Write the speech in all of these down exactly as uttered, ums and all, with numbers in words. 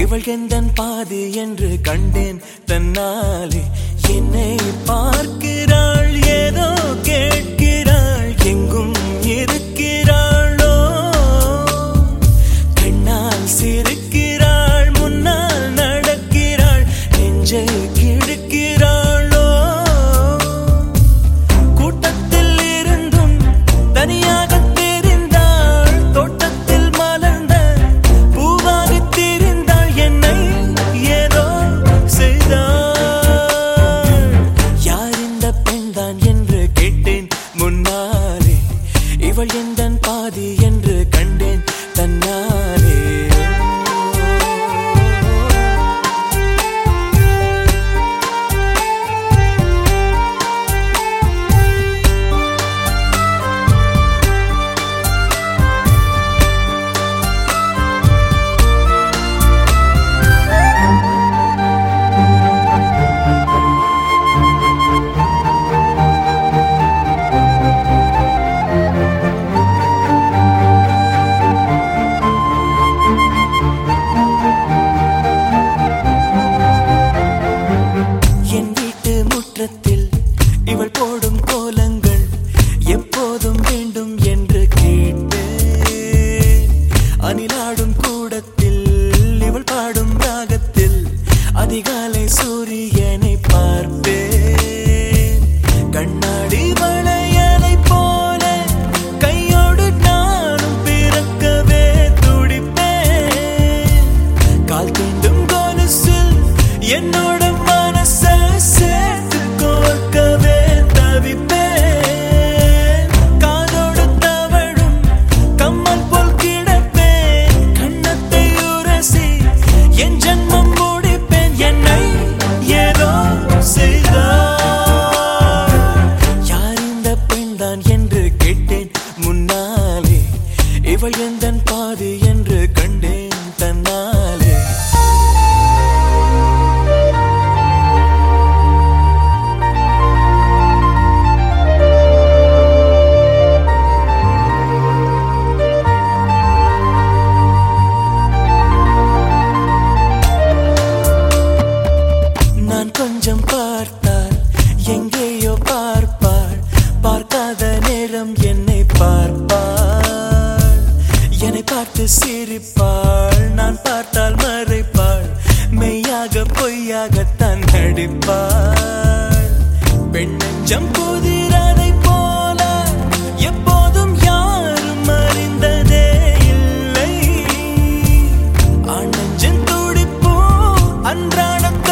இவள் எந்தன் பாதி என்று கண்டேன் தன்னாலே. என்னை பார்க்கிறாள், ஏதோ கேட்கிறாள், எங்கும் இருக்கிறாளோ. கண்ணால் சிரிக்கிறாள், முன்னால் நடக்கிறாள், நெஞ்சை கிழக்கிறாளோ. கூட்டத்தில் இருந்தும் தனியாக தெரிந்தாள், தோட்டத்தில் மலர்ந்த பூவாக தெரிந்தாள், என்னை ஏதோ செய்தாள். யார் இந்த பெண்தான் என்று கேட்டேன் முன்னாலே. இவள் எந்தன் பாதி என்று கண்டேன் தன்னாலே. இவள் போடும் கோலங்கள் எப்போதும் வேண்டும் என்று கேட்டேன். அணிலாடும் கூடத்தில் இவள் பாடும் ராகத்தில் அதிகாலை சூரியனை பார்ப்பேன். கண்ணாடி வளையலை போல கையோடு நானும் பிறக்கவே துடிப்பேன். கால் தீண்டும் கொலுசில் என்னோட மனசை சேர்த்து கோர்க்கவே தவிப்பேன். காதோடு தவழும் கம்மல் போல் கிடப்பேன். கண்ணத்தை உரசி என் ஜன்மம் முடிப்பேன். என்னை ஏதோ செய்தாள். யார் இந்த பெண்தான் என்று கேட்டேன் முன்னாலே. இவள் எந்தன் பாதி என்று கண்டேன் தன்னாலே. கொஞ்சம் பார்த்தால் எங்கேயோ பார்ப்பாள், பார்க்காத நேரம் என்னை பார்ப்பாள். என்னை பார்த்து சிரிப்பாள், நான் பார்த்தால் மறைப்பாள், மெய்யாக பொய்யாகத்தான் நடிப்பாள். பெண் நெஞ்சம் புதிரதை போல எப்போதும் யாரும் அறிந்ததே இல்லை. ஆண் நெஞ்சின் துடிப்போ அன்றாட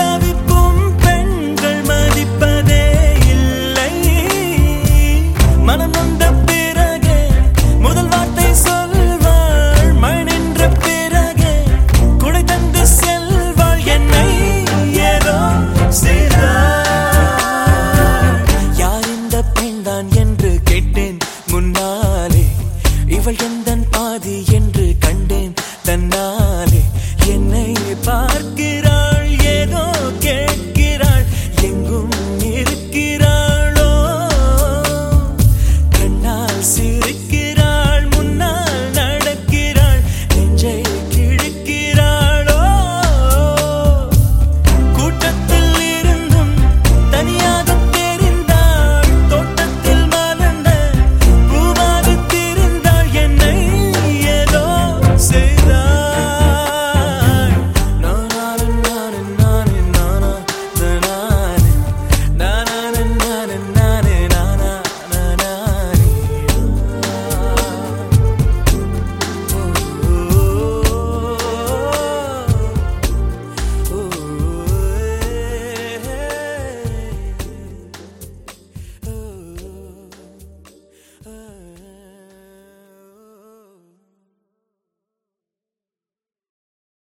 என்று கேட்டேன் முன்னாலே. இவள் எந்தன் பாதி என்று கண்டேன் தன்னா